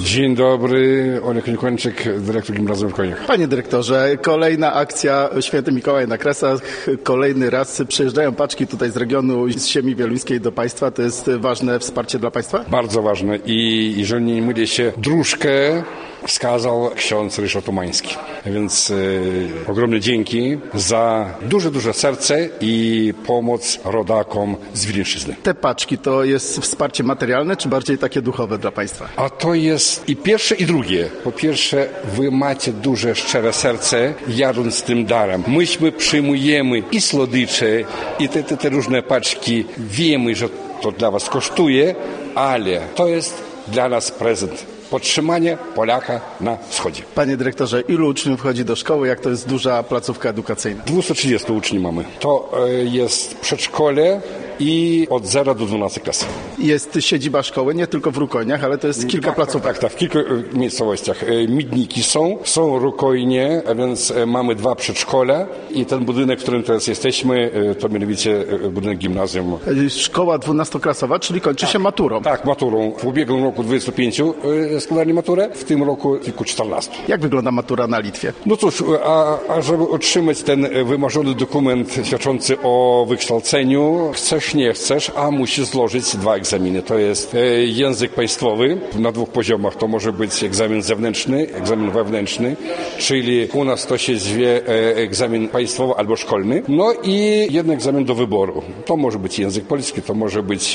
Dzień dobry, Olek Nikończyk, dyrektor Gimnazjum w Koniach. Panie dyrektorze, kolejna akcja Święty Mikołaj na Kresach. Kolejny raz przyjeżdżają paczki tutaj z regionu, z ziemi wieluńskiej do państwa. To jest ważne wsparcie dla państwa? Bardzo ważne i jeżeli nie mylę się, dróżkę wskazał ksiądz Ryszard Umański. Więc ogromne dzięki za duże serce i pomoc rodakom z Wileńszczyzny. Te paczki to jest wsparcie materialne, czy bardziej takie duchowe dla państwa? A to jest i pierwsze, i drugie. Po pierwsze, wy macie duże, szczere serce, jadąc z tym darem. Myśmy przyjmujemy i słodycze, i te różne paczki. Wiemy, że to dla was kosztuje, ale to jest dla nas prezent. Podtrzymanie Polaka na wschodzie. Panie dyrektorze, ilu uczniów wchodzi do szkoły? Jak to jest duża placówka edukacyjna? 230 uczniów mamy. To jest przedszkole i od 0 do 12 klas. Jest siedziba szkoły, nie tylko w Rukojniach, ale to jest kilka placówek. Tak, w kilku miejscowościach. Midniki są Rukojnie, a więc mamy 2 przedszkola i ten budynek, w którym teraz jesteśmy, to mianowicie budynek gimnazjum. Szkoła 12-klasowa, czyli kończy się maturą. Tak, maturą. W ubiegłym roku 25 składali maturę, w tym roku tylko 14. Jak wygląda matura na Litwie? No cóż, a żeby otrzymać ten wymarzony dokument świadczący o wykształceniu, chcesz, nie chcesz, a musisz złożyć 2 egzaminy. To jest język państwowy na 2 poziomach. To może być egzamin zewnętrzny, egzamin wewnętrzny, czyli u nas to się zwie egzamin państwowy albo szkolny. No i jeden egzamin do wyboru. To może być język polski, to może być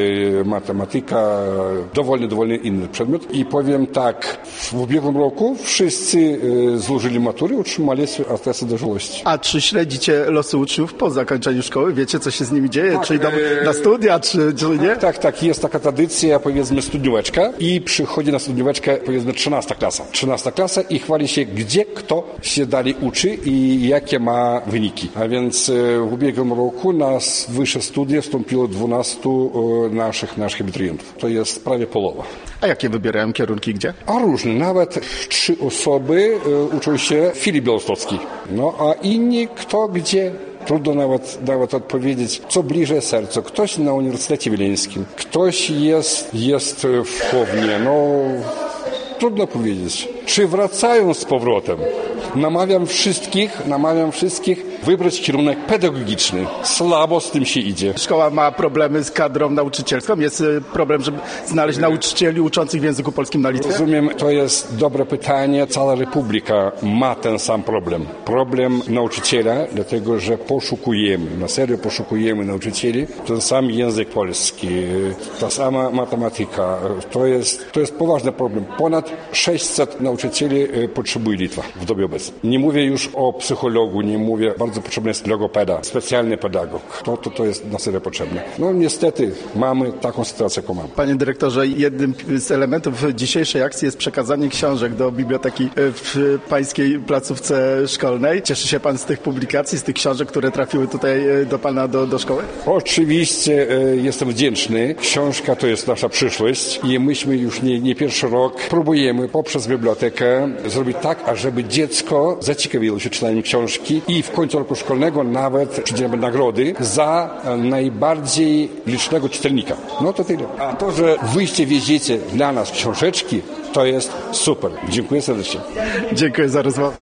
matematyka, dowolny inny przedmiot. I powiem tak, w ubiegłym roku wszyscy złożyli matury, otrzymali atesty dożłości. A czy śledzicie losy uczniów po zakończeniu szkoły? Wiecie, co się z nimi dzieje? Tak, czy idą na studia, czy nie? Tak. Jest taka tradycja, powiedzmy, studnióweczka i przychodzi na studnióweczkę, powiedzmy, 13 klasa. 13 klasa i chwali się, gdzie kto się dalej uczy i jakie ma wyniki. A więc w ubiegłym roku na wyższe studia wstąpiło 12 naszych abiturientów. To jest prawie połowa. A jakie wybierają kierunki gdzie? A różne. Nawet 3 osoby uczą się Filip Białostocki. No a inni kto gdzie. Trudno nawet odpowiedzieć, co bliżej sercu. Ktoś na Uniwersytecie Wileńskim, ktoś jest w Chownie. No, trudno powiedzieć. Czy wracają z powrotem? Namawiam wszystkich wybrać kierunek pedagogiczny. Słabo z tym się idzie. Szkoła ma problemy z kadrą nauczycielską. Jest problem, żeby znaleźć nauczycieli uczących w języku polskim na Litwie? Rozumiem, to jest dobre pytanie. Cała Republika ma ten sam problem. Problem nauczyciela, dlatego że na serio poszukujemy nauczycieli. Ten sam język polski, ta sama matematyka. To jest poważny problem. Ponad 600 nauczycieli potrzebuje Litwa w dobie obecnej. Nie mówię już o psychologu, nie mówię, bardzo potrzebny jest logopeda, specjalny pedagog. To jest na serio potrzebne. No niestety mamy taką sytuację, jaką mamy. Panie dyrektorze, jednym z elementów dzisiejszej akcji jest przekazanie książek do biblioteki w pańskiej placówce szkolnej. Cieszy się pan z tych publikacji, z tych książek, które trafiły tutaj do pana do szkoły? Oczywiście jestem wdzięczny. Książka to jest nasza przyszłość i myśmy już nie pierwszy rok próbujemy poprzez bibliotekę zrobić tak, ażeby dziecko zaciekawiło się czytaniem książki i w końcu roku szkolnego nawet przydzielamy nagrody za najbardziej licznego czytelnika. No to tyle. A to, że wyjście wieziecie dla nas książeczki, to jest super. Dziękuję serdecznie. Dziękuję za rozmowę.